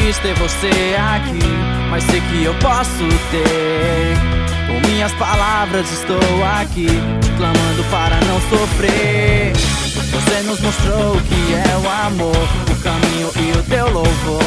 quis ter você aqui, mas sei que eu posso ter. Com minhas palavras estou aqui, te clamando para não sofrer. Você nos mostrou o que é o amor, o caminho e o teu louvor.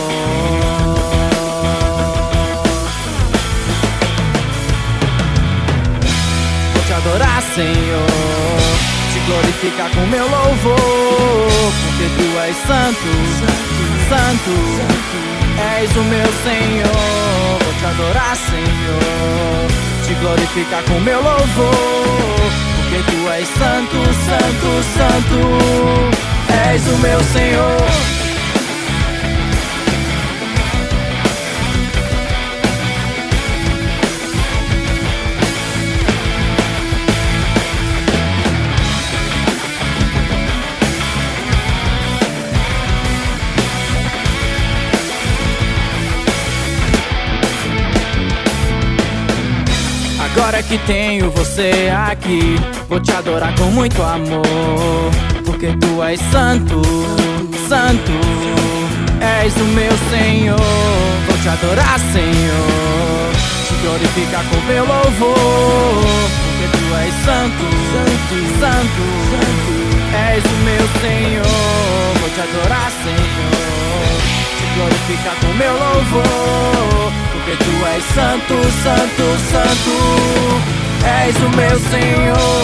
Vou te adorar, Senhor, te glorificar com meu louvor, porque tu és santo, santo, és o meu Senhor. Vou te adorar, Senhor, te glorificar com meu louvor, porque tu és santo, santo, santo, és o meu Senhor. Agora que tenho você aqui, vou te adorar com muito amor, porque tu és santo, santo, és o meu Senhor. Vou te adorar, Senhor, te glorificar com meu louvor, porque tu és santo, santo, santo, és o meu Senhor. Vou te adorar, Senhor, te glorificar com meu louvor, porque tu és santo, santo, santo, és o meu Senhor.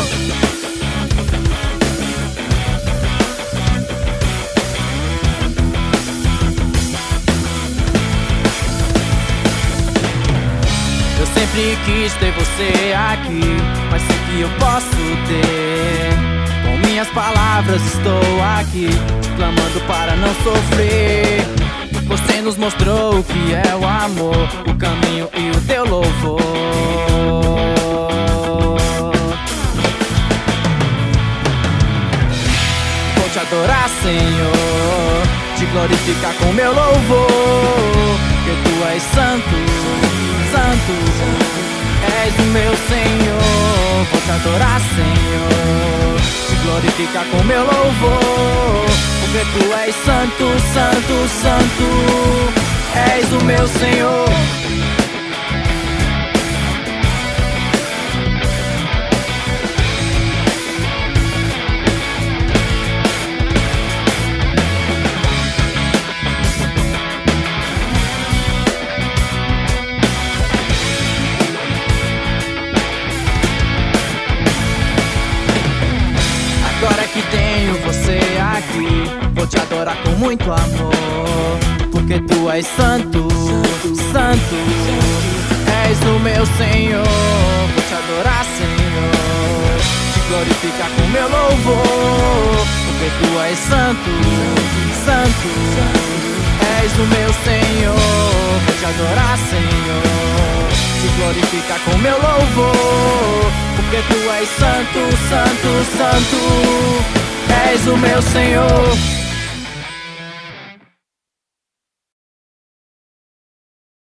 Eu sempre quis ter você aqui, mas sei que eu posso ter. Com minhas palavras estou aqui, clamando para não sofrer. Você nos mostrou o que é o amor, o caminho e o teu louvor. Vou te adorar, Senhor, te glorificar com meu louvor, porque tu és santo, santo, és o meu Senhor. Vou te adorar, Senhor, te glorificar com meu louvor, porque tu és santo, santo, santo, és o meu Senhor. Agora que tenho você aqui, vou te adorar com muito amor, porque tu és santo, santo, és o meu Senhor. Vou te adorar, Senhor, te glorificar com meu louvor, porque tu és santo, santo, és o meu Senhor. Vou te adorar, Senhor, te glorificar com meu louvor, porque tu és santo, santo, santo, és o meu Senhor.